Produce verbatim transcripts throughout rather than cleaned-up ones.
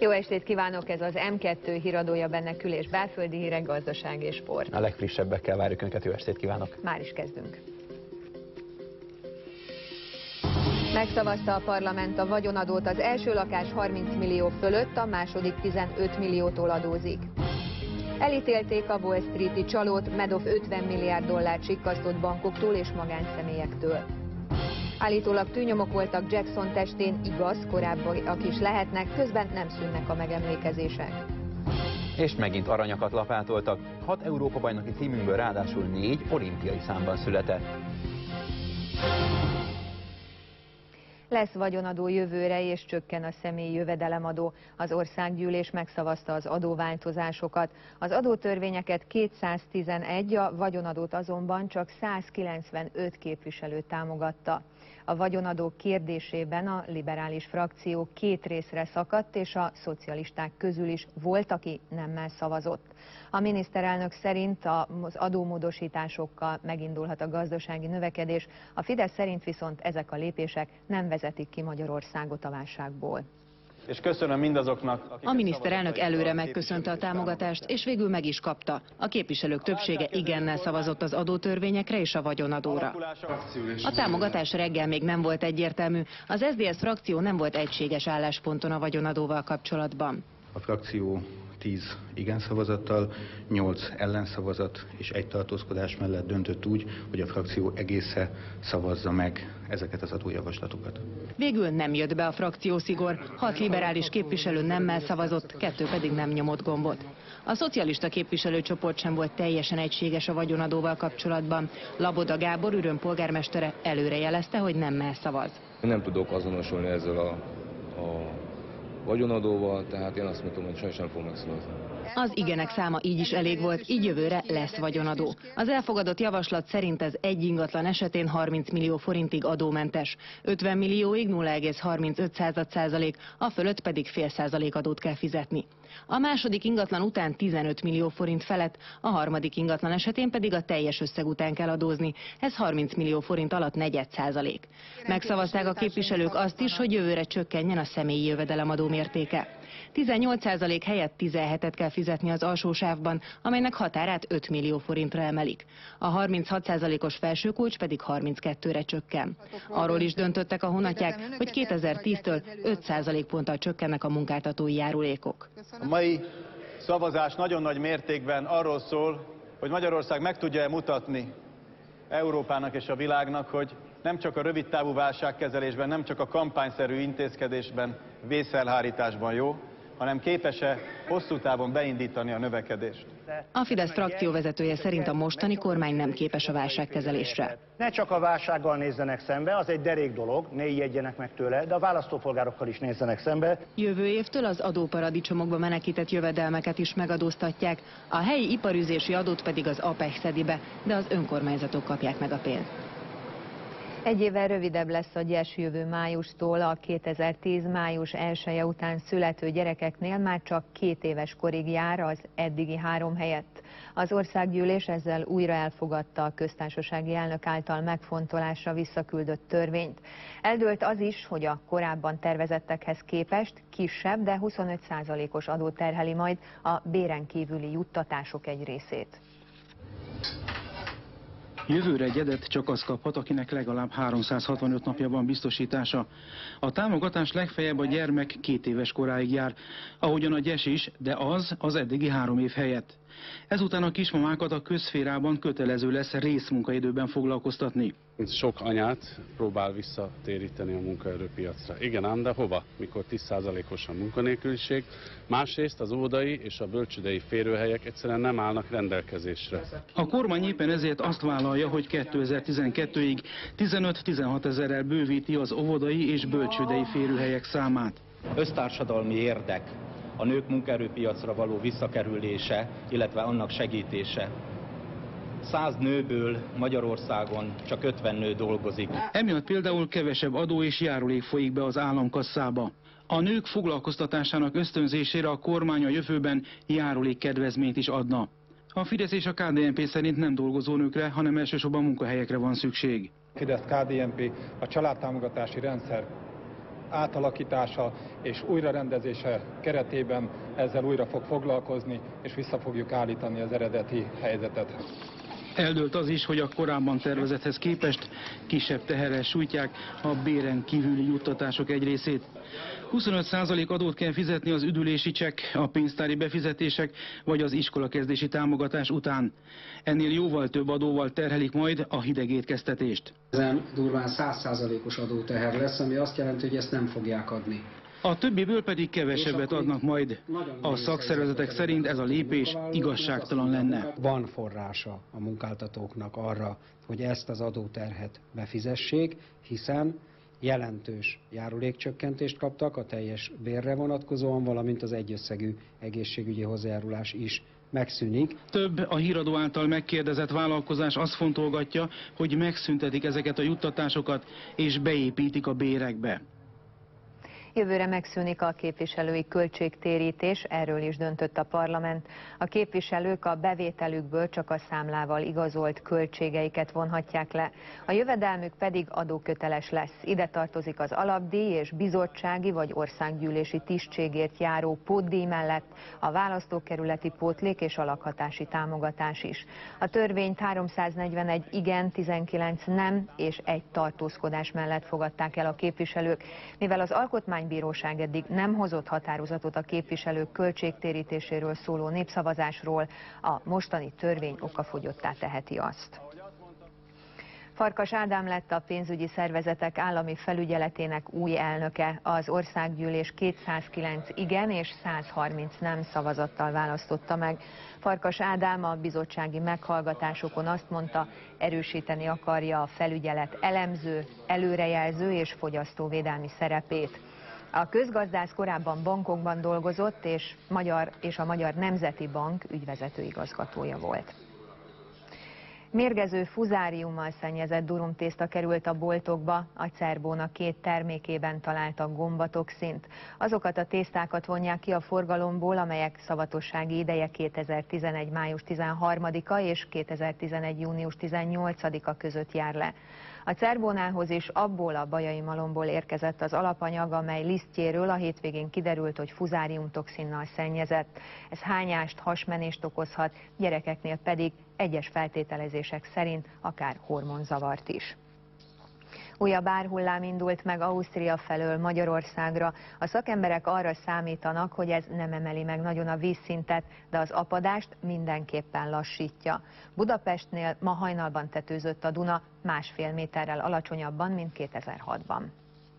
Jó estét kívánok, ez az M kettő híradója, benne kül- és belföldi hírek, gazdaság és sport. A legfrissebbekkel várjuk Önöket, jó estét kívánok! Már is kezdünk. Megszavazta a parlament a vagyonadót, az első lakás harminc millió fölött, a második tizenöt milliótól adózik. Elítélték a Wall Street-i csalót, Madoff ötven milliárd dollárt sikkasztott bankoktól és magánszemélyektől. Állítólag tűnyomok voltak Jackson testén, igaz, korábbiak is lehetnek, közben nem szűnnek a megemlékezések. És megint aranyakat lapátoltak, hat Európa-bajnoki címünkből ráadásul négy olimpiai számban született. Lesz vagyonadó jövőre, és csökken a személyi jövedelemadó. Az országgyűlés megszavazta az adóváltozásokat. Az adótörvényeket kétszáztizenegy, a vagyonadót azonban csak százkilencvenöt képviselő támogatta. A vagyonadó kérdésében a liberális frakció két részre szakadt, és a szocialisták közül is volt, aki nemmel szavazott. A miniszterelnök szerint az adómódosításokkal megindulhat a gazdasági növekedés, a Fidesz szerint viszont ezek a lépések nem vezetik ki Magyarországot a válságból. És köszönöm mindazoknak, a miniszterelnök előre megköszönte a támogatást, és végül meg is kapta. A képviselők többsége igennel szavazott az adótörvényekre és a vagyonadóra. A támogatás reggel még nem volt egyértelmű, az es zé es frakció nem volt egységes állásponton a vagyonadóval kapcsolatban. A frakció tíz igen szavazattal, nyolc ellenszavazat és egy tartózkodás mellett döntött úgy, hogy a frakció egésze szavazza meg ezeket az adójavaslatokat. Végül nem jött be a frakciószigor, hat liberális képviselő nemmel szavazott, kettő pedig nem nyomott gombot. A szocialista képviselőcsoport sem volt teljesen egységes a vagyonadóval kapcsolatban. Laboda Gábor, Üröm polgármestere előrejelezte, hogy nemmel szavaz. Nem tudok azonosulni ezzel a, a vagyonadóval, tehát én azt mondom, hogy sajnos nem fog megszavazni. Az igenek száma így is elég volt, így jövőre lesz vagyonadó. Az elfogadott javaslat szerint ez egy ingatlan esetén harminc millió forintig adómentes, ötven millióig nulla egész harmincöt százalék, a fölött pedig fél százalék adót kell fizetni. A második ingatlan után tizenöt millió forint felett, a harmadik ingatlan esetén pedig a teljes összeg után kell adózni, ez harminc millió forint alatt negyed százalék. Megszavazták a képviselők azt is, hogy jövőre csökkenjen a személyi jövedelemadó mértéke. tizennyolc százalék helyett tizenhetet kell fizetni az alsó sávban, amelynek határát öt millió forintra emelik. A harminchat százalékos felsőkulcs pedig harminckettőre csökken. Arról is döntöttek a honatják, hogy kétezer-tíztől öt százalékponttal csökkennek a munkáltatói járulékok. A mai szavazás nagyon nagy mértékben arról szól, hogy Magyarország meg tudja-e mutatni Európának és a világnak, hogy nem csak a rövidtávú válságkezelésben, nem csak a kampányszerű intézkedésben, vészelhárításban jó, hanem képes-e hosszú távon beindítani a növekedést. A Fidesz frakcióvezetője szerint a mostani kormány nem képes a válságkezelésre. Ne csak a válsággal nézzenek szembe, az egy derék dolog, ne ijedjenek meg tőle, de a választópolgárokkal is nézzenek szembe. Jövő évtől az adóparadicsomokba menekített jövedelmeket is megadóztatják, a helyi iparűzési adót pedig az APEC szedi be, de az önkormányzatok kapják meg a pénzt. Egy évvel rövidebb lesz a gyes jövő májustól, a kétezer-tíz május elseje után születő gyerekeknél már csak két éves korig jár az eddigi három helyett. Az országgyűlés ezzel újra elfogadta a köztársasági elnök által megfontolásra visszaküldött törvényt. Eldőlt az is, hogy a korábban tervezettekhez képest kisebb, de huszonöt százalékos adó terheli majd a béren kívüli juttatások egy részét. Jövőre egyedet csak az kaphat, akinek legalább háromszázhatvanöt napja van biztosítása. A támogatás legfeljebb a gyermek két éves koráig jár, ahogyan a gyes is, de az az eddigi három év helyett. Ezután a kismamákat a közszférában kötelező lesz részmunkaidőben foglalkoztatni. Sok anyát próbál visszatéríteni a munkaerőpiacra. Igen ám, de hova? Mikor tíz százalékos a munkanélküliség. Másrészt az óvodai és a bölcsődei férőhelyek egyszerűen nem állnak rendelkezésre. A kormány éppen ezért azt vállalja, hogy kétezer-tizenkettőig tizenöt-tizenhat ezerrel bővíti az óvodai és bölcsődei férőhelyek számát. Össztársadalmi érdek a nők munkaerőpiacra való visszakerülése, illetve annak segítése. Száz nőből Magyarországon csak ötven nő dolgozik. Emiatt például kevesebb adó és járulék folyik be az államkasszába. A nők foglalkoztatásának ösztönzésére a kormány a jövőben járulékkedvezményt is adna. A Fidesz és a ká dé en pé szerint nem dolgozó nőkre, hanem elsősorban munkahelyekre van szükség. Fidesz ká dé en pé a családtámogatási rendszer átalakítása és újrarendezése keretében ezzel újra fog foglalkozni, és vissza fogjuk állítani az eredeti helyzetet. Eldőlt az is, hogy a korábban tervezethez képest kisebb teherrel sújtják a béren kívüli juttatások egy részét. huszonöt százalék adót kell fizetni az üdülési csekk, a pénztári befizetések vagy az iskolakezdési támogatás után. Ennél jóval több adóval terhelik majd a hideg étkeztetést. Ezen durván száz százalékos adóteher lesz, ami azt jelenti, hogy ezt nem fogják adni. A többiből pedig kevesebbet adnak majd. A szakszervezetek szerint ez a lépés igazságtalan lenne. Van forrása a munkáltatóknak arra, hogy ezt az adóterhet befizessék, hiszen jelentős járulékcsökkentést kaptak a teljes bérre vonatkozóan, valamint az egyösszegű egészségügyi hozzájárulás is megszűnik. Több a híradó által megkérdezett vállalkozás azt fontolgatja, hogy megszüntetik ezeket a juttatásokat és beépítik a bérekbe. Jövőre megszűnik a képviselői költségtérítés, erről is döntött a parlament. A képviselők a bevételükből csak a számlával igazolt költségeiket vonhatják le. A jövedelmük pedig adóköteles lesz. Ide tartozik az alapdíj és bizottsági vagy országgyűlési tisztségért járó pótdíj mellett a választókerületi pótlék és a lakhatási támogatás is. A törvényt háromszáznegyvenegy igen, tizenkilenc nem és egy tartózkodás mellett fogadták el a képviselők, mivel az alkotmány Bíróság eddig nem hozott határozatot a képviselők költségtérítéséről szóló népszavazásról, a mostani törvény okafogyottá teheti azt. Farkas Ádám lett a pénzügyi szervezetek állami felügyeletének új elnöke. Az országgyűlés kétszázkilenc igen és százharminc nem szavazattal választotta meg. Farkas Ádám a bizottsági meghallgatásokon azt mondta, erősíteni akarja a felügyelet elemző, előrejelző és fogyasztóvédelmi szerepét. A közgazdász korábban bankokban dolgozott, és, Magyar, és a Magyar Nemzeti Bank ügyvezető igazgatója volt. Mérgező fuzáriummal szennyezett durumtészta került a boltokba, a Cerbóna két termékében találtak gombatoxint. Azokat a tésztákat vonják ki a forgalomból, amelyek szavatossági ideje kétezer-tizenegy. május tizenharmadika és kétezer-tizenegy. június tizennyolcadika között jár le. A Cerbónához is abból a bajai malomból érkezett az alapanyag, amely lisztjéről a hétvégén kiderült, hogy fuzáriumtoxinnal szennyezett. Ez hányást, hasmenést okozhat, gyerekeknél pedig egyes feltételezések szerint akár hormonzavart is. Újabb árhullám indult meg Ausztria felől Magyarországra. A szakemberek arra számítanak, hogy ez nem emeli meg nagyon a vízszintet, de az apadást mindenképpen lassítja. Budapestnél ma hajnalban tetőzött a Duna, másfél méterrel alacsonyabban, mint kétezer-hatban.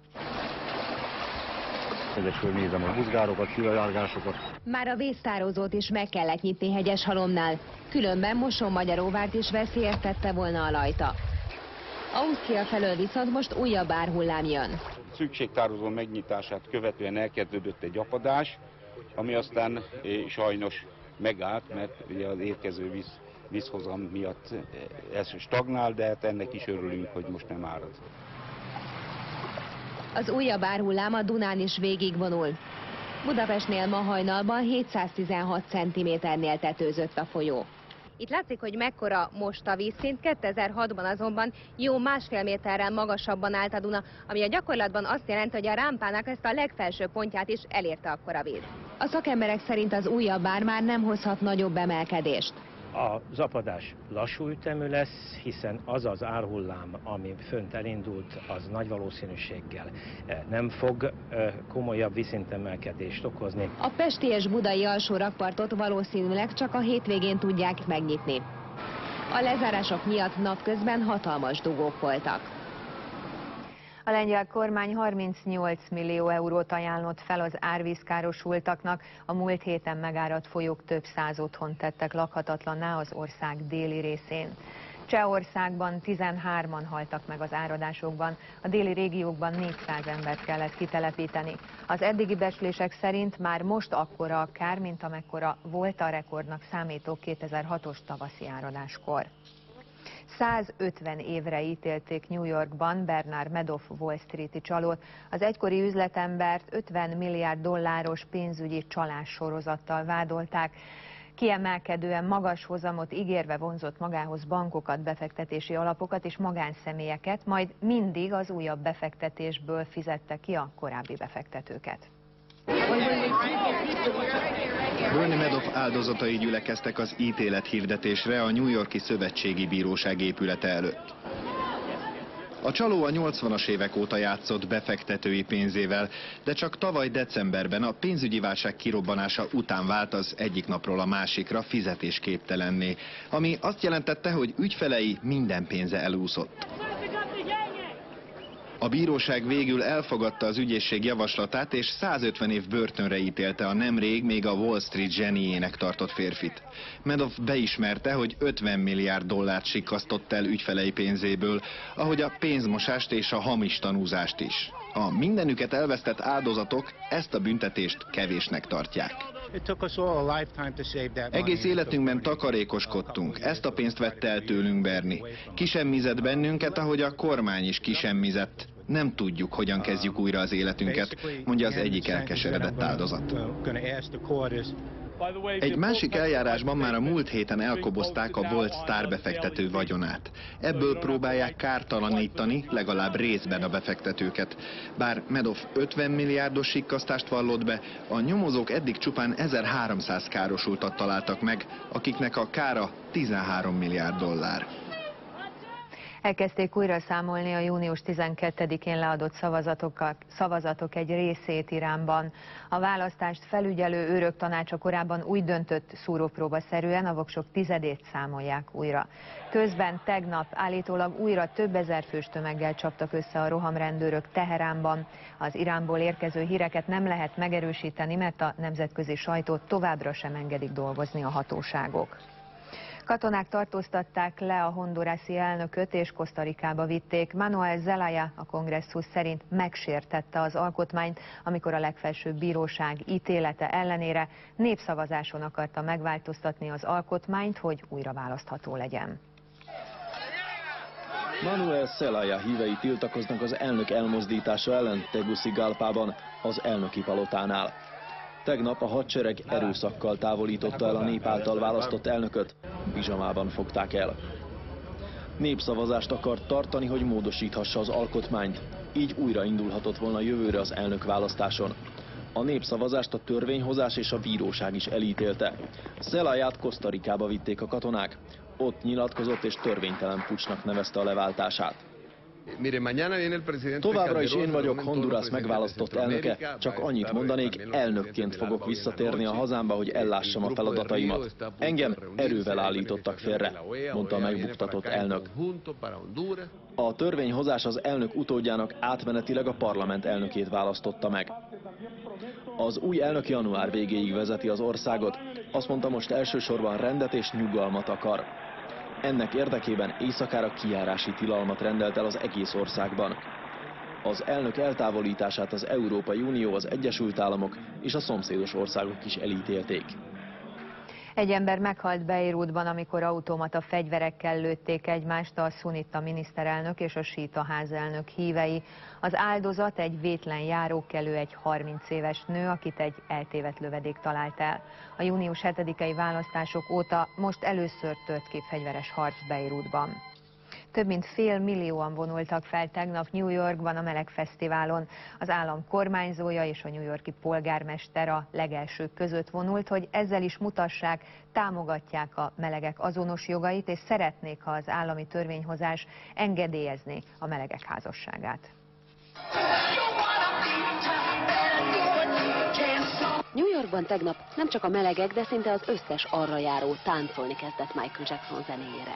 Ezekről nézem a buzgárokat, kivajárgásokat. Már a víztározót is meg kellett nyitni Hegyeshalomnál, különben Mosonmagyaróvárt is veszélyeztette volna a Lajta. Ausztria felől viszont most újabb árhullám jön. Szükségtározó megnyitását követően elkezdődött egy apadás, ami aztán sajnos megállt, mert ugye az érkező víz, vízhozam miatt ez stagnál, de hát ennek is örülünk, hogy most nem árad. Az újabb árhullám a Dunán is végigvonul. Budapestnél ma hajnalban hétszáztizenhat centiméternél tetőzött a folyó. Itt látszik, hogy mekkora most a vízszint, kétezer-hatban azonban jó másfél méterrel magasabban állt a Duna, ami a gyakorlatban azt jelenti, hogy a rámpának ezt a legfelső pontját is elérte akkor a víz. A szakemberek szerint az újabb ár már nem hozhat nagyobb emelkedést. A zapadás lassú ütemű lesz, hiszen az az árhullám, ami fönt elindult, az nagy valószínűséggel nem fog komolyabb vízszintemelkedést okozni. A pesti és budai alsó rakpartot valószínűleg csak a hétvégén tudják megnyitni. A lezárások miatt napközben hatalmas dugók voltak. A lengyel kormány harmincnyolc millió eurót ajánlott fel az árvízkárosultaknak. A múlt héten megáradt folyók több száz otthont tettek lakhatatlanná az ország déli részén. Csehországban tizenhárman haltak meg az áradásokban, a déli régiókban négyszáz embert kellett kitelepíteni. Az eddigi becslések szerint már most akkora a kár, mint amekkora volt a rekordnak számító kétezer-hatos tavaszi áradáskor. százötven évre ítélték New Yorkban Bernard Madoff Wall Street-i csalót. Az egykori üzletembert ötven milliárd dolláros pénzügyi csalás sorozattal vádolták. Kiemelkedően magas hozamot ígérve vonzott magához bankokat, befektetési alapokat és magánszemélyeket, majd mindig az újabb befektetésből fizette ki a korábbi befektetőket. Bernie Madoff áldozatai gyülekeztek az ítélethirdetésre a New York-i Szövetségi Bíróság épülete előtt. A csaló a nyolcvanas évek óta játszott befektetői pénzével, de csak tavaly decemberben a pénzügyi válság kirobbanása után vált az egyik napról a másikra fizetésképtelenné, ami azt jelentette, hogy ügyfelei minden pénze elúszott. A bíróság végül elfogadta az ügyészség javaslatát, és százötven év börtönre ítélte a nemrég még a Wall Street zseniének tartott férfit. Madoff beismerte, hogy ötven milliárd dollárt sikkasztott el ügyfelei pénzéből, ahogy a pénzmosást és a hamis tanúzást is. A mindenüket elvesztett áldozatok ezt a büntetést kevésnek tartják. Egész életünkben takarékoskodtunk, ezt a pénzt vette el tőlünk Bernie. Kisemmizett bennünket, ahogy a kormány is kisemmizett. Nem tudjuk, hogyan kezdjük újra az életünket, mondja az egyik elkeseredett áldozat. Egy másik eljárásban már a múlt héten elkobozták a volt sztárbefektető vagyonát. Ebből próbálják kártalanítani legalább részben a befektetőket. Bár Madoff ötven milliárdos sikkasztást vallott be, a nyomozók eddig csupán ezerháromszáz károsultat találtak meg, akiknek a kára tizenhárom milliárd dollár. Elkezdték újra számolni a június tizenkettedikén leadott szavazatokat, szavazatok egy részét Iránban. A választást felügyelő őrök tanácsa korábban úgy döntött, szúrópróbaszerűen a voksok tizedét számolják újra. Közben tegnap állítólag újra több ezer fős tömeggel csaptak össze a rohamrendőrök Teheránban. Az Iránból érkező híreket nem lehet megerősíteni, mert a nemzetközi sajtót továbbra sem engedik dolgozni a hatóságok. Katonák tartóztatták le a hondurászi elnököt és Kosztarikába vitték. Manuel Zelaya a kongresszus szerint megsértette az alkotmányt, amikor a legfelsőbb bíróság ítélete ellenére népszavazáson akarta megváltoztatni az alkotmányt, hogy újra választható legyen. Manuel Zelaya hívei tiltakoznak az elnök elmozdítása ellen Tegucigalpában, az elnöki palotánál. Tegnap a hadsereg erőszakkal távolította el a nép által választott elnököt, pizsamában fogták el. Népszavazást akart tartani, hogy módosíthassa az alkotmányt, így újraindulhatott volna jövőre az elnökválasztáson. A népszavazást a törvényhozás és a bíróság is elítélte. Zelayát Kosztarikába vitték a katonák, ott nyilatkozott és törvénytelen puccsnak nevezte a leváltását. Továbbra is én vagyok Honduras megválasztott elnöke, csak annyit mondanék, elnökként fogok visszatérni a hazámba, hogy ellássam a feladataimat. Engem erővel állítottak félre, mondta a megbuktatott elnök. A törvényhozás az elnök utódjának átmenetileg a parlament elnökét választotta meg. Az új elnök január végéig vezeti az országot, azt mondta, most elsősorban rendet és nyugalmat akar. Ennek érdekében éjszakára kijárási tilalmat rendelt el az egész országban. Az elnök eltávolítását az Európai Unió, az Egyesült Államok és a szomszédos országok is elítélték. Egy ember meghalt Beirutban, amikor automata fegyverekkel lőtték egymást a szunita miniszterelnök és a síta házelnök hívei. Az áldozat egy vétlen járókelő, egy harminc éves nő, akit egy eltévedt lövedék talált el. A június hetedikei választások óta most először tört ki fegyveres harc Beirutban. Több mint fél millióan vonultak fel tegnap New Yorkban a Meleg Fesztiválon. Az állam kormányzója és a New York-i polgármester a legelsők között vonult, hogy ezzel is mutassák, támogatják a melegek azonos jogait, és szeretnék, ha az állami törvényhozás engedélyezné a melegek házasságát. New Yorkban tegnap nem csak a melegek, de szinte az összes arra járó táncolni kezdett Michael Jackson zenéjére.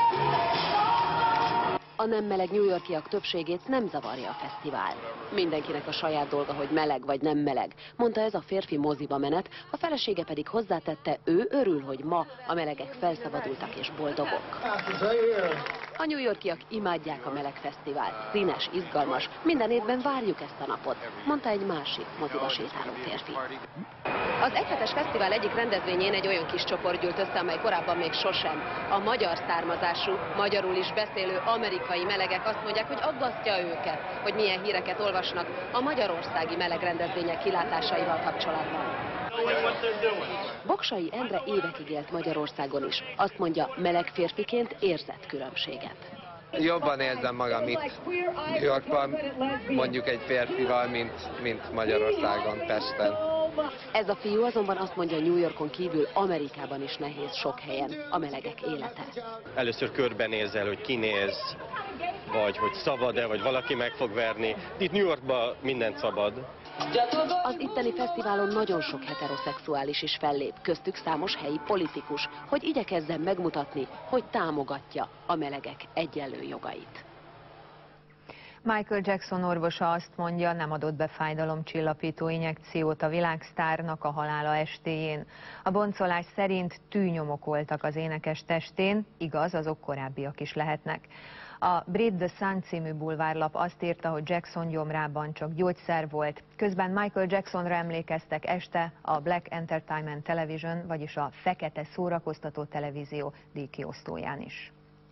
A nem meleg New Yorkiak többségét nem zavarja a fesztivál. Mindenkinek a saját dolga, hogy meleg vagy nem meleg, mondta ez a férfi moziba menet, a felesége pedig hozzátette, ő örül, hogy ma a melegek felszabadultak és boldogok. A New Yorkiak imádják a Meleg Fesztivált, színes, izgalmas, minden évben várjuk ezt a napot, mondta egy másik moziba sétáló férfi. Az egyhetes fesztivál egyik rendezvényén egy olyan kis csoport gyűlt össze, amely korábban még sosem. A magyar származású, magyarul is beszélő amerikai melegek azt mondják, hogy aggasztja őket, hogy milyen híreket olvasnak a magyarországi melegrendezvények kilátásaival kapcsolatban. Boksai Endre évekig élt Magyarországon is. Azt mondja, meleg férfiként érzett különbséget. Jobban érzem magam itt New Yorkban, mondjuk egy férfival, mint, mint Magyarországon, Pesten. Ez a fiú azonban azt mondja, New Yorkon kívül Amerikában is nehéz sok helyen a melegek élete. Először körbenézel, hogy kinéz, vagy hogy szabad-e, vagy valaki meg fog verni. Itt New Yorkban mindent szabad. Az itteni fesztiválon nagyon sok heteroszexuális is fellép, köztük számos helyi politikus, hogy igyekezzen megmutatni, hogy támogatja a melegek egyenlő jogait. Michael Jackson orvosa azt mondja, nem adott be fájdalomcsillapító injekciót a világsztárnak a halála estéjén. A boncolás szerint tűnyomok voltak az énekes testén, igaz, azok korábbiak is lehetnek. A brit The Sun című bulvárlap azt írta, hogy Jackson gyomrában csak gyógyszer volt. Közben Michael Jacksonra emlékeztek este a Black Entertainment Television, vagyis a fekete szórakoztató televízió díjkiosztóján is.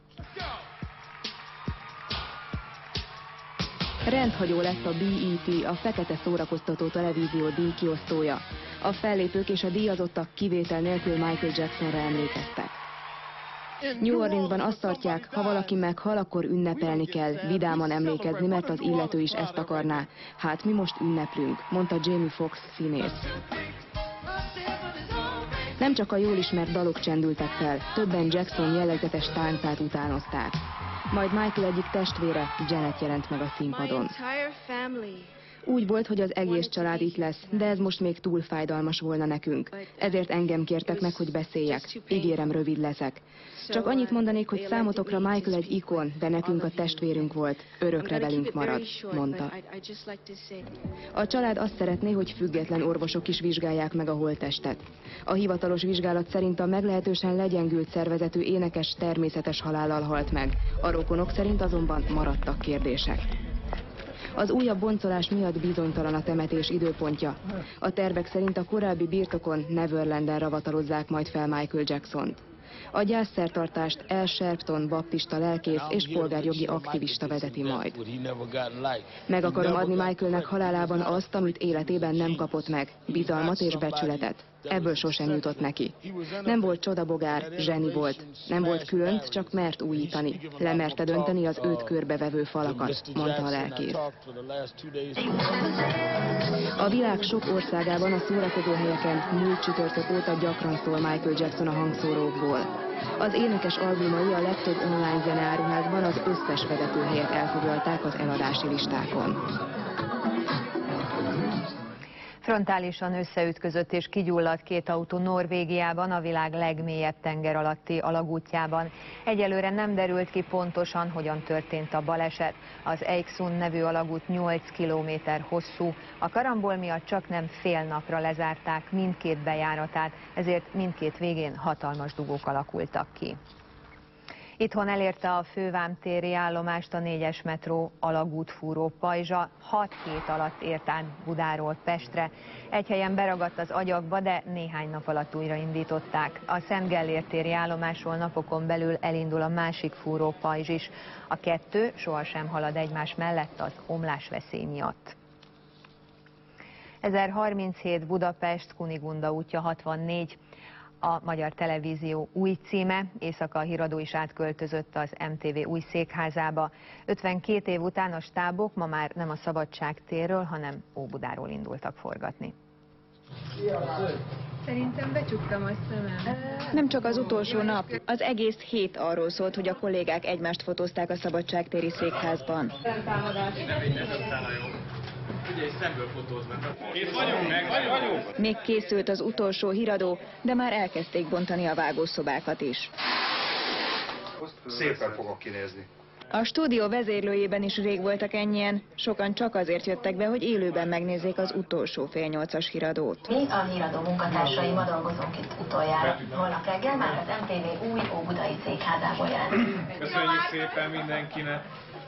Rendhagyó lett a bé é té, a fekete szórakoztató televízió díjkiosztója. A fellépők és a díjazottak kivétel nélkül Michael Jacksonra emlékeztek. New Orleansban azt tartják, ha valaki meghal, akkor ünnepelni kell, vidáman emlékezni, mert az illető is ezt akarná. Hát mi most ünneplünk, mondta Jamie Foxx színész. Nem csak a jól ismert dalok csendültek fel, többen Jackson jellegzetes táncát utánozták. Majd Michael egyik testvére, Janet jelent meg a színpadon. Úgy volt, hogy az egész család itt lesz, de ez most még túl fájdalmas volna nekünk. Ezért engem kértek meg, hogy beszéljek. Ígérem, rövid leszek. Csak annyit mondanék, hogy számotokra Michael egy ikon, de nekünk a testvérünk volt. Örökre velünk marad, mondta. A család azt szeretné, hogy független orvosok is vizsgálják meg a holttestet. A hivatalos vizsgálat szerint a meglehetősen legyengült szervezetű énekes természetes halállal halt meg. A rokonok szerint azonban maradtak kérdések. Az újabb boncolás miatt bizonytalan a temetés időpontja. A tervek szerint a korábbi birtokon Neverlanden ravatalozzák majd fel Michael Jacksont. A gyászszertartást Al Sharpton baptista lelkész és polgárjogi aktivista vezeti majd. Meg akarom adni Michaelnek halálában azt, amit életében nem kapott meg, bizalmat és becsületet. Ebből sosem jutott neki. Nem volt csodabogár, zseni volt. Nem volt különc, csak mert újítani. Lemerte dönteni az őt körbevevő falakat, mondta a lelkész. A világ sok országában a szórakozóhelyeken múlt csütörtök óta gyakran szól Michael Jackson a hangszórókból. Az énekes albumai a legtöbb online zeneáruházban az összes vezetőhelyet elfoglalták az eladási listákon. Frontálisan összeütközött és kigyulladt két autó Norvégiában, a világ legmélyebb tenger alatti alagútjában. Egyelőre nem derült ki pontosan, hogyan történt a baleset. Az Eiksund nevű alagút nyolc kilométer hosszú. A karambol miatt csak nem fél napra lezárták mindkét bejáratát, ezért mindkét végén hatalmas dugók alakultak ki. Itthon elérte a fővámtéri állomást a négyes metró alagútfúró pajzsa, hat hét alatt ért át Budáról Pestre. Egy helyen beragadt az agyagba, de néhány nap alatt újraindították. A Szent Gellért téri állomásról napokon belül elindul a másik fúró pajzs is. A kettő sohasem halad egymás mellett az omlásveszély miatt. ezerharminchét Budapest, Kunigunda útja hatvannégy. A Magyar Televízió új címe, éjszaka a híradó is átköltözött az em té vé új székházába. ötvenkét év után a stábok ma már nem a Szabadság térről, hanem Óbudáról indultak forgatni. Szerintem becsuktam a szemem. Nem csak az utolsó nap, az egész hét arról szólt, hogy a kollégák egymást fotózták a Szabadságtéri székházban. Még készült az utolsó híradó, de már elkezdték bontani a vágószobákat is. Szépen fogok kinézni. A stúdió vezérlőjében is rég voltak ennyien, sokan csak azért jöttek be, hogy élőben megnézzék az utolsó fél nyolcas híradót. Mi a híradó munkatársai ma dolgozunk itt utoljára. Holnap reggel már az em té vé új óbudai székházából jelentkezünk. Köszönjük szépen mindenkinek!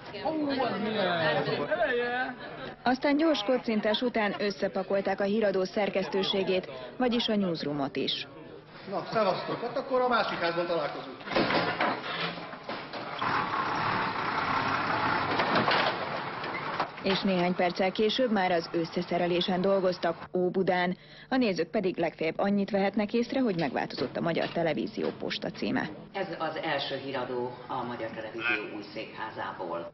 Aztán gyors kocintás után összepakolták a híradó szerkesztőségét, vagyis a newsroomot is. Na, szevasztok, hát akkor a másik házban találkozunk. És néhány perccel később már az összeszerelésen dolgoztak Óbudán. A nézők pedig legfeljebb annyit vehetnek észre, hogy megváltozott a Magyar Televízió posta címe. Ez az első híradó a Magyar Televízió új székházából.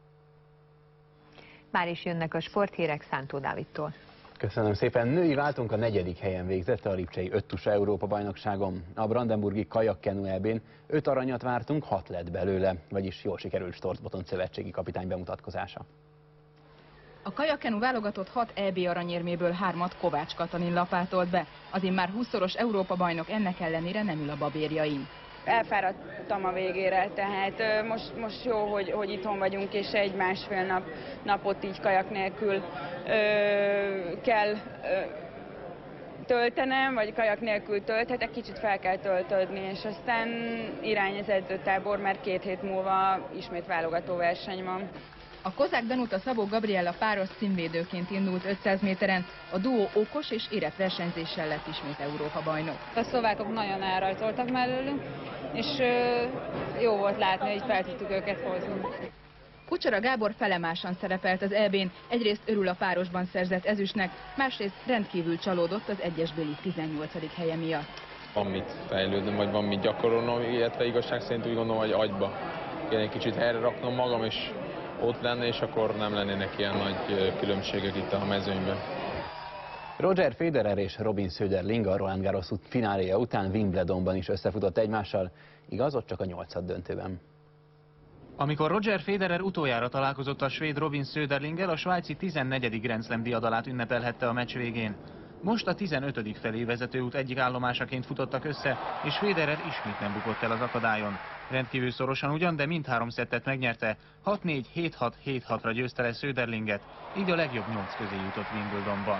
Már is jönnek a sporthírek Szántó Dávidtól. Köszönöm szépen. Női váltónk a negyedik helyen végzett a lipcsei öttusa Európa-bajnokságon. A brandenburgi kajakkenu é bén öt aranyat vártunk, hat lett belőle, vagyis jól sikerült Storsboton szövetségi kapitány bemutatkozása. A kajakkenu válogatott hat é bé aranyérméből hármat Kovács Katalin lapátolt be. Az immár húszszoros Európa-bajnok ennek ellenére nem ül a babérjain. Elfáradtam a végére, tehát most, most jó, hogy, hogy itthon vagyunk, és egy másfél nap, napot így kajak nélkül ö, kell ö, töltenem, vagy kajak nélkül tölthetek, kicsit fel kell töltödni, és aztán irány az edzőtábor, mert két hét múlva ismét válogató verseny van. A Kozák Danuta Szabó Gabriella páros címvédőként indult ötszáz méteren, a duó okos és érett versenyzéssel lett ismét Európa-bajnok. A szlovákok nagyon elrajzoltak mellőlünk, és jó volt látni, hogy fel tudtuk őket hozni. Kucsera Gábor felemásan szerepelt az é bén, egyrészt örül a párosban szerzett ezüstnek, másrészt rendkívül csalódott az egyesbéli tizennyolcadik helye miatt. Van mit fejlődnöm, vagy van mit gyakorolnom, illetve igazság szerint úgy gondolom, hogy agyba kell egy kicsit helyre raknom magam, és ott lenne, és akkor nem lennének ilyen nagy különbségek itt a mezőnyben. Roger Federer és Robin Söderling a Roland Garros fináléja után Wimbledonban is összefutott egymással, igaz, ott csak a nyolcad döntőben. Amikor Roger Federer utoljára találkozott a svéd Robin Söderlinggel, a svájci tizennegyedik Grand Slam diadalát ünnepelhette a meccs végén. Most a tizenötödik felé vezető út egyik állomásaként futottak össze, és Federer ismét nem bukott el az akadályon. Rendkívül szorosan ugyan, de mindhárom szettet megnyerte, hat négy, hét hat, hét hatra győzte le Söderlinget, így a legjobb nyolc közé jutott Wimbledonban.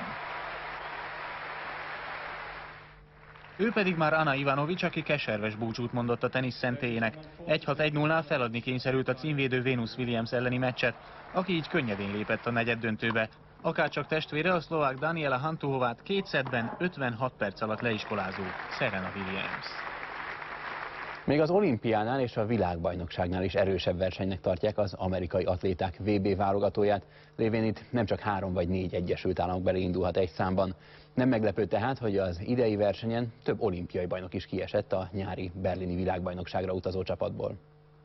Ő pedig már Ana Ivanovics, aki keserves búcsút mondott a tenisz szentélyének. egy hat egy nullnál feladni kényszerült a címvédő Venus Williams elleni meccset, aki így könnyedén lépett a negyeddöntőbe. Akárcsak testvére, a szlovák Daniela Hantuhovát két szettben ötvenhat perc alatt leiskolázó Serena Williams. Még az olimpiánál és a világbajnokságnál is erősebb versenynek tartják az amerikai atléták vé bé válogatóját, lévén itt nem csak három vagy négy Egyesült Államok belé indulhat egy számban. Nem meglepő tehát, hogy az idei versenyen több olimpiai bajnok is kiesett a nyári berlini világbajnokságra utazó csapatból.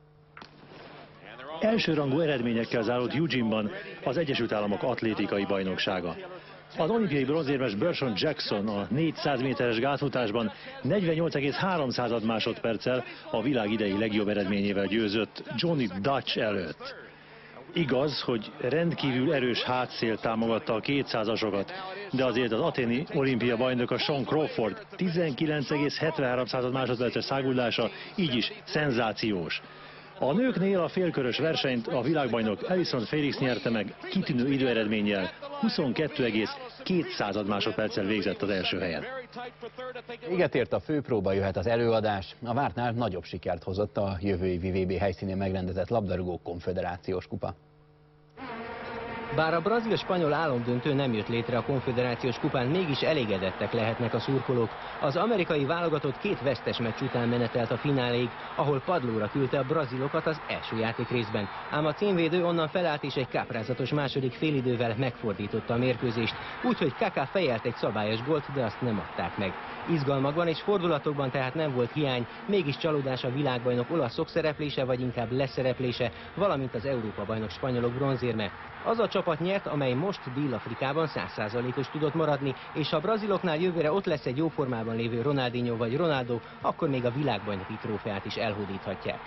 Elsőrangú eredményekkel zárult Eugene-ban az Egyesült Államok atlétikai bajnoksága. Az olimpiai bronzérmes Bershon Jackson a négyszáz méteres gátfutásban negyvennyolc egész három másodperccel a világ idei legjobb eredményével győzött Johnny Dutch előtt. Igaz, hogy rendkívül erős hátszél támogatta a kétszázasokat, de azért az athéni olimpia bajnoka Sean Crawford tizenkilenc egész hetvenhárom másodperces száguldása így is szenzációs. A nőknél a félkörös versenyt a világbajnok Alison Felix nyerte meg kitűnő időeredménnyel, huszonkettő egész két másodperccel végzett az első helyen. Véget ért a főpróba, jöhet az előadás. A vártnál nagyobb sikert hozott a jövő évi vé bé helyszínén megrendezett labdarúgó konföderációs kupa. Bár a brazil-spanyol álomdöntő nem jött létre a konföderációs kupán, mégis elégedettek lehetnek a szurkolók. Az amerikai válogatott két vesztes meccs után menetelt a fináléig, ahol padlóra küldte a brazilokat az első játékrészben. Ám a címvédő onnan felállt és egy káprázatos második félidővel megfordította a mérkőzést, úgyhogy Kaká fejelt egy szabályos gólt, de azt nem adták meg. Izgalmakban és fordulatokban tehát nem volt hiány, mégis csalódás a világbajnok olaszok szereplése, vagy inkább leszereplése, valamint az Európa-bajnok spanyolok bronzérme. Az a csapat nyert, amely most Dél-Afrikában száz százalékos tudott maradni, és ha a braziloknál jövőre ott lesz egy jó formában lévő Ronaldinho vagy Ronaldo, akkor még a világbajnoki trófeát is elhódíthatják.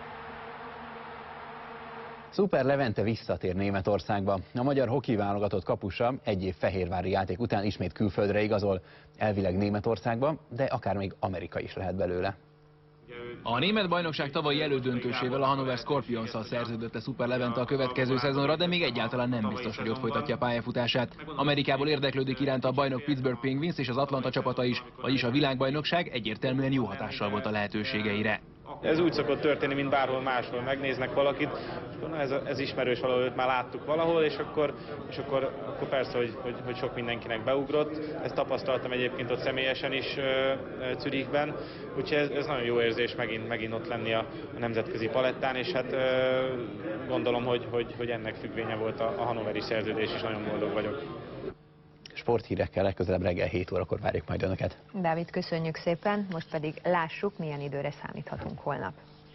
Szuper Levente visszatér Németországba. A magyar hoki válogatott kapusa egy év fehérvári játék után ismét külföldre igazol, elvileg Németországba, de akár még Amerika is lehet belőle. A német bajnokság tavalyi elődöntősével a Hannover Scorpionsszal szerződött le Szuper Levente a következő szezonra, de még egyáltalán nem biztos, hogy ott folytatja a pályafutását. Amerikából érdeklődik iránta a bajnok Pittsburgh Penguins és az Atlanta csapata is, vagyis a világbajnokság egyértelműen jó hatással volt a lehetőségeire. Ez úgy szokott történni, mint bárhol máshol. Megnéznek valakit, és akkor na, ez, ez ismerős valahol, őt már láttuk valahol, és akkor, és akkor, akkor persze, hogy, hogy, hogy sok mindenkinek beugrott. Ezt tapasztaltam egyébként ott személyesen is uh, Zürichben, úgyhogy ez, ez nagyon jó érzés megint, megint ott lenni a, a nemzetközi palettán, és hát uh, gondolom, hogy, hogy, hogy ennek függvénye volt a, a hannoveri szerződés, és nagyon boldog vagyok. Sporthírekkel legközelebb reggel hét órakor várjuk majd Önöket. Dávid, köszönjük szépen, most pedig lássuk, milyen időre számíthatunk holnap.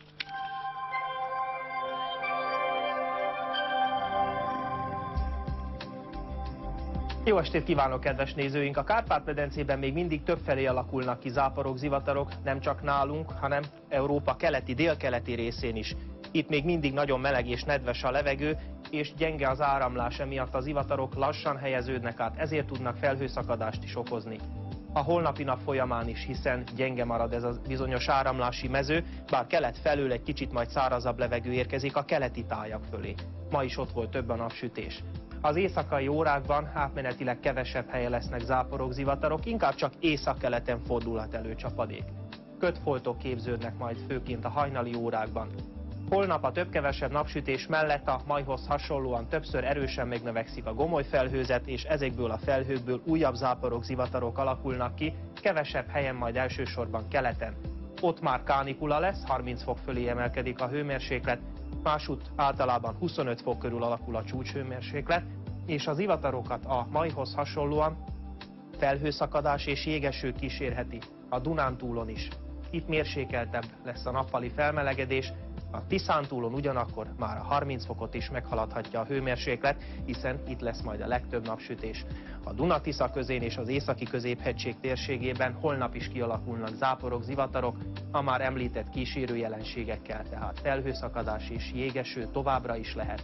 Jó estét kívánok, kedves nézőink! A Kárpát-medencében még mindig többfelé alakulnak ki záporok, zivatarok, nem csak nálunk, hanem Európa keleti, délkeleti részén is. Itt még mindig nagyon meleg és nedves a levegő, és gyenge az áramlás, emiatt a zivatarok lassan helyeződnek át, ezért tudnak felhőszakadást is okozni. A holnapi nap folyamán is, hiszen gyenge marad ez a bizonyos áramlási mező, bár kelet felől egy kicsit majd szárazabb levegő érkezik a keleti tájak fölé. Ma is ott volt több a napsütés. Az éjszakai órákban átmenetileg kevesebb helyen lesznek záporok, zivatarok, inkább csak északkeleten fordulhat elő csapadék. Kötfoltok képződnek majd főként a hajnali órákban. Holnap a több-kevesebb napsütés mellett a maihoz hasonlóan többször erősen megnövekszik a gomolyfelhőzet, és ezekből a felhőkből újabb záporok, zivatarok alakulnak ki, kevesebb helyen majd elsősorban keleten. Ott már kánikula lesz, harminc fok fölé emelkedik a hőmérséklet, másútt általában huszonöt fok körül alakul a csúcshőmérséklet, és az zivatarokat a maihoz hasonlóan felhőszakadás és jégeső kísérheti a Dunántúlon is. Itt mérsékeltebb lesz a nappali felmelegedés, a Tiszántúlon ugyanakkor már a harminc fokot is meghaladhatja a hőmérséklet, hiszen itt lesz majd a legtöbb napsütés. A Duna-Tisza közén és az északi középhegység térségében holnap is kialakulnak záporok, zivatarok, a már említett kísérő jelenségekkel, tehát felhőszakadás és jégeső továbbra is lehet.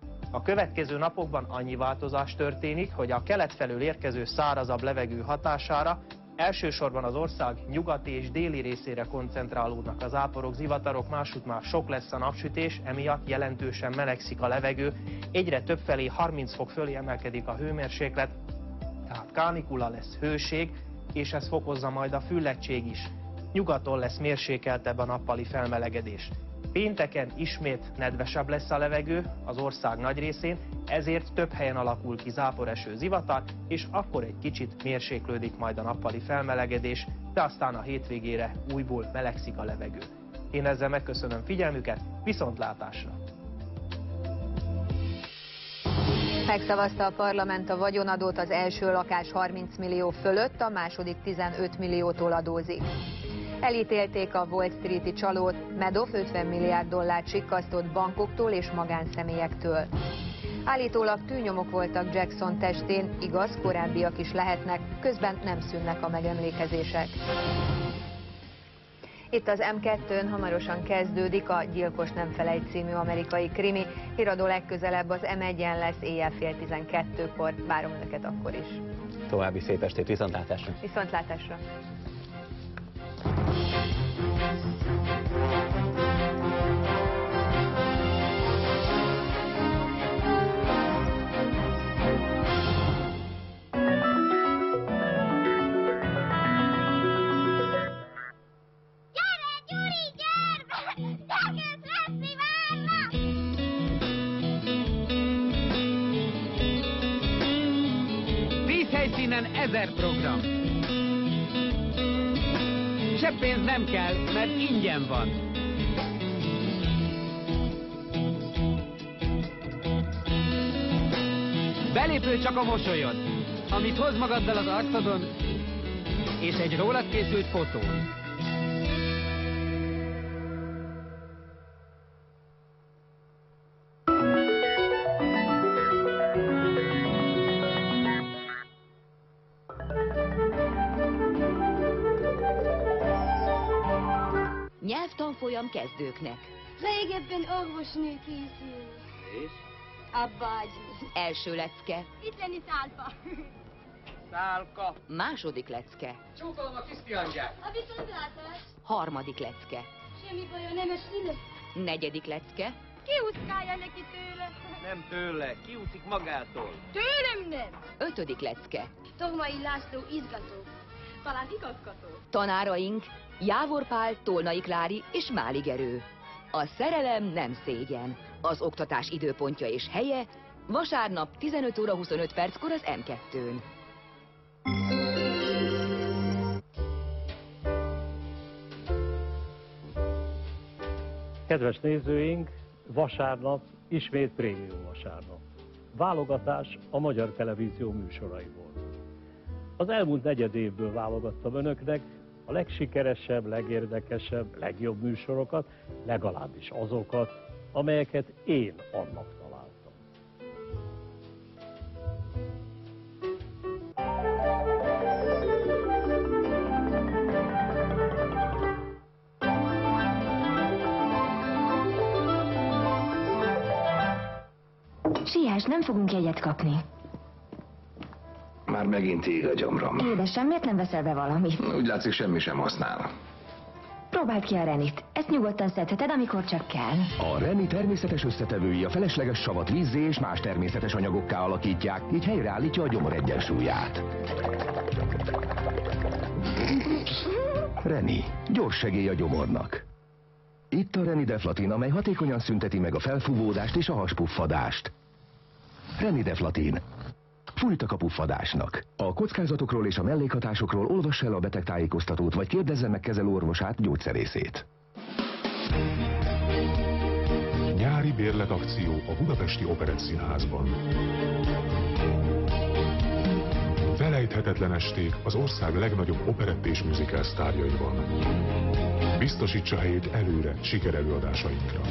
A következő napokban annyi változás történik, hogy a kelet felől érkező szárazabb levegő hatására elsősorban az ország nyugati és déli részére koncentrálódnak az záporok, zivatarok, másút már sok lesz a napsütés, emiatt jelentősen melegszik a levegő, egyre többfelé harminc fok fölé emelkedik a hőmérséklet, tehát kánikula lesz, hőség, és ez fokozza majd a füllettség is. Nyugaton lesz mérsékeltebb a nappali felmelegedés. Pénteken ismét nedvesebb lesz a levegő az ország nagy részén, ezért több helyen alakul ki záporeső, zivatar, és akkor egy kicsit mérséklődik majd a nappali felmelegedés, de aztán a hétvégére újból melegszik a levegő. Én ezzel megköszönöm figyelmüket, viszontlátásra! Megszavazta a parlament a vagyonadót, az első lakás harminc millió fölött, a második tizenöt milliótól adózik. Elítélték a Wall Street-i csalót, Madoff ötven milliárd dollárt sikkasztott bankoktól és magánszemélyektől. Állítólag tűnyomok voltak Jackson testén, igaz, korábbiak is lehetnek, közben nem szűnnek a megemlékezések. Itt az M kettőn hamarosan kezdődik a Gyilkos nem felejt című amerikai krimi. Híradó legközelebb az M egyen lesz éjjel fél tizenkettőkor. Várom Önöket akkor is. További szép estét, viszontlátásra! Viszontlátásra! Vízhelyszínen ezer program. Sebb pénz nem kell, mert ingyen van. Belépő csak a mosolyod, amit hoz magaddal az arcodon, és egy rólad készült fotó. Nyelvtanfolyam kezdőknek. Régebben orvosnő készül. És? Abbágyi. Első lecke. Itt lenni szálpa. Szálka. Második lecke. Csókolom a Krisztiánját. A viszontlátás. Harmadik lecke. Semmi baja, nem esni. Negyedik lecke. Kiúszkálja neki tőle. Nem tőle, kiúszik magától. Tőlem nem. Ötödik lecke. Tormai László izgató. Talán igazgató. Tanáraink Jávor Pál, Tolnai Klári és Máli Gerő. A szerelem nem szégyen. Az oktatás időpontja és helye vasárnap tizenöt óra huszonöt perckor az em kettőn. Kedves nézőink, vasárnap ismét prémium vasárnap. Válogatás a Magyar Televízió műsoraiból. Az elmúlt negyed évből válogattam önöknek a legsikeresebb, legérdekesebb, legjobb műsorokat, legalábbis azokat, amelyeket én annak találtam. Siess, nem fogunk jegyet kapni. Már megint ég a gyomrom. Édesem, miért nem veszel be valamit? Úgy látszik, semmi sem használ. Próbáld ki a Renit. Ezt nyugodtan szedheted, amikor csak kell. A Reni természetes összetevői a felesleges savat vízzé és más természetes anyagokká alakítják, így helyreállítja a gyomor egyensúlyát. Reni, gyors segély a gyomornak. Itt a Reni Deflatin, amely hatékonyan szünteti meg a felfúvódást és a haspuffadást. Reni Deflatin. Fújtak a puffadásnak. A kockázatokról és a mellékhatásokról olvass el a betegtájékoztatót, vagy kérdezze meg kezelőorvosát, gyógyszerészét. Nyári bérletakció a Budapesti Operettszínházban. Felejthetetlen esték az ország legnagyobb operett és musical sztárjaiban. Biztosítsa helyét előre sikerelőadásainkra.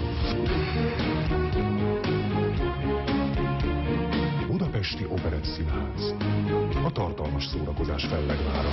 Budapesti Operettszínház. A tartalmas szórakozás fellegvára.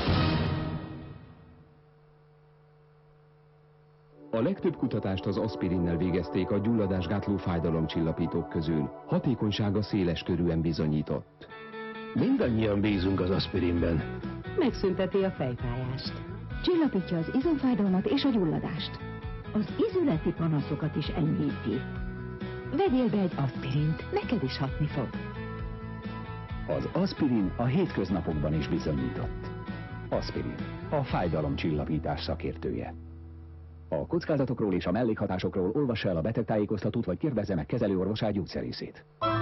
A legtöbb kutatást az aspirinnel végezték a gyulladásgátló fájdalomcsillapítók közül. Hatékonysága széles körűen bizonyított. Mindannyian bízunk az aspirinben. Megszünteti a fejfájást. Csillapítja az izomfájdalmat és a gyulladást. Az izületi panaszokat is enyhíti. Vegyél be egy aspirint, neked is hatni fog. Az aspirin a hétköznapokban is bizonyított. Aspirin, a fájdalomcsillapítás szakértője. A kockázatokról és a mellékhatásokról olvassa el a betegtájékoztatót, vagy kérdezze meg kezelőorvosát, gyógyszerészét.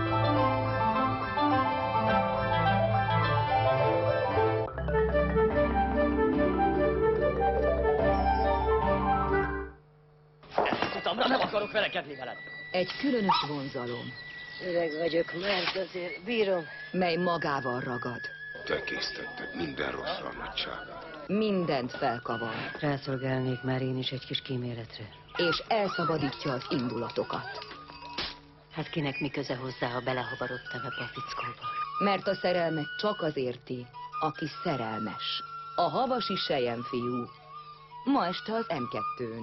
Utamra nem akarok verekedni veled. Egy különös vonzalom. Öreg vagyok, mert azért bírom. Mely magával ragad. Te készítetted minden rosszra, nagyságát. Mindent felkavar. Rászolgálnék már én is egy kis kíméletre. És elszabadítja az indulatokat. Hát kinek mi köze hozzá, ha belehabarodtam ebbe a fickóba? Mert a szerelmet csak az érti, aki szerelmes. A havasi selyemfiú. Ma este az em kettőn.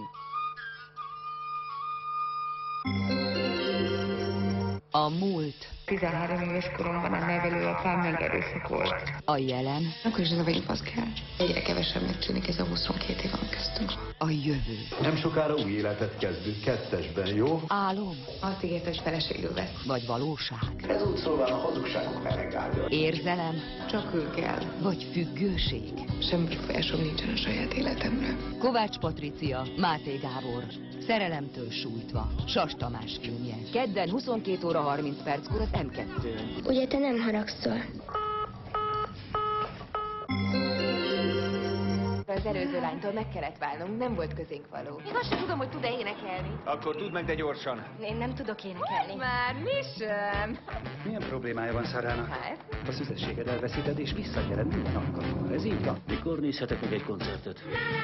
A múlt. tizenhárom éves koromban a nevelőapám megerőszakolt. A jelen. Akkor is ez a végigfasz kell. Egyre kevesebbnek tűnik ez a huszonkét év van köztünk. A jövő. Nem sokára új életet kezdünk, kettesben, jó? Álom. Azt ígért, hogy feleségül vesz. Vagy valóság. Ez úgy szólván a hazugságok melegágya. Érzelem. Csak ő kell. Vagy függőség. Semmi befolyásom nincsen a saját életemre. Kovács Patricia, Máté Gábor. Szerelemtől sújtva. Sas Tamás filmje. Kedden huszonkét óra harminc perckor az em kettőn. Ugye te nem haragszol? Az előző lánytól meg kellett válnunk, nem volt közénk való. Én azt sem tudom, hogy tud-e énekelni. Akkor tudd meg, de gyorsan. Én nem tudok énekelni. Már mi sem. Milyen problémája van Szarának? Hát? A szüzességed elveszíted és visszagyered minden alkalommal. Ez így van. Mikor nézhetek meg egy koncertet?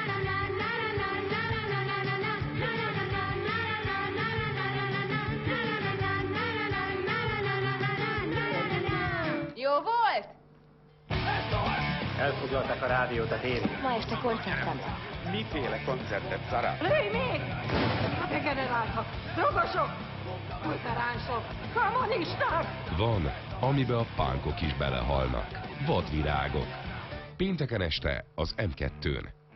Jó volt? Elfoglalták a rádiót a téren. Ma este koncertem. Miféle koncertet, Szará? Lőj még! Degeneráltak, drogosok, kulteránsok, kommunisták! Van, amibe a pánkok is belehalnak. Vadvirágok. Pénteken este az em kettőn.